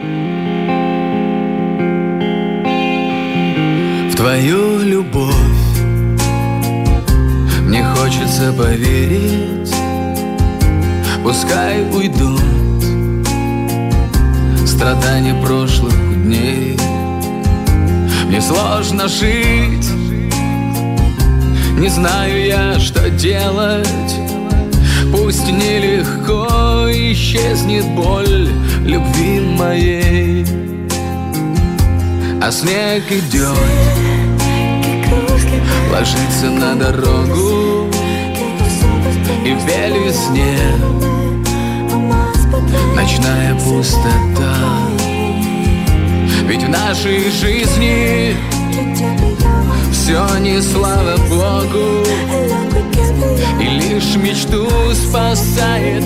В твою любовь мне хочется поверить. Пускай уйдут страдания прошлых дней. Мне сложно жить, не знаю я, что делать. Пусть нелегко исчезнет боль любви моей. А снег идет, ложится на дорогу, и в весне ночная пустота. Ведь в нашей жизни все не слава Богу, и лишь мечту спасает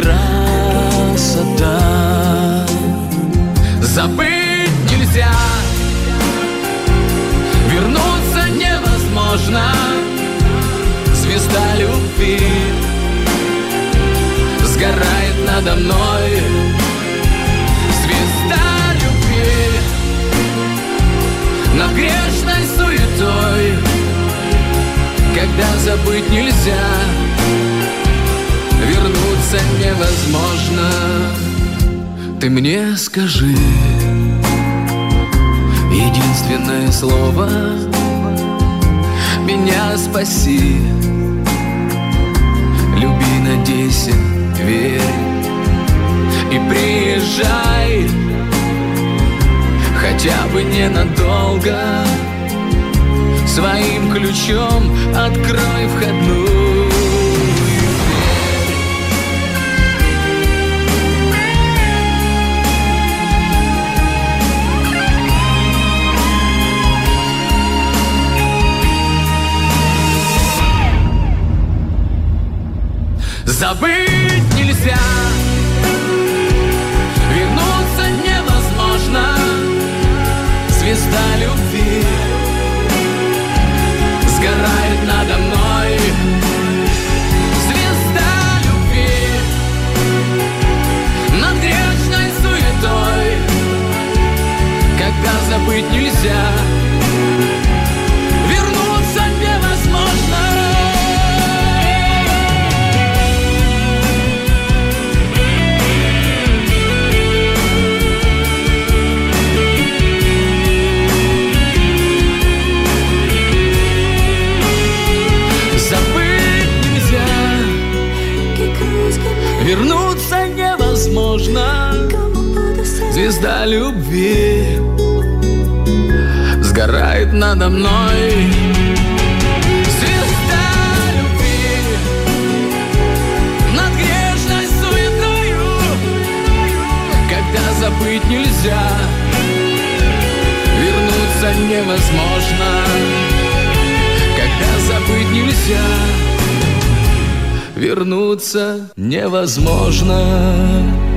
красота. Забыть нельзя, вернуться невозможно. Звезда любви сгорает надо мной. Звезда любви над грешной суетой. Когда забыть нельзя, вернуться невозможно. Ты мне скажи единственное слово, меня спаси. Люби, надейся, верь и приезжай, хотя бы ненадолго. Своим ключом открой входную дверь. Забыть нельзя, вернуться невозможно. Звезда любви сгорает надо мной. Звезда любви над грешной суетой. Когда забыть нельзя, вернуться невозможно. Вернуться невозможно. Звезда любви сгорает надо мной. Звезда любви над грешной суетою. Когда забыть нельзя, вернуться невозможно. Когда забыть нельзя, вернуться невозможно.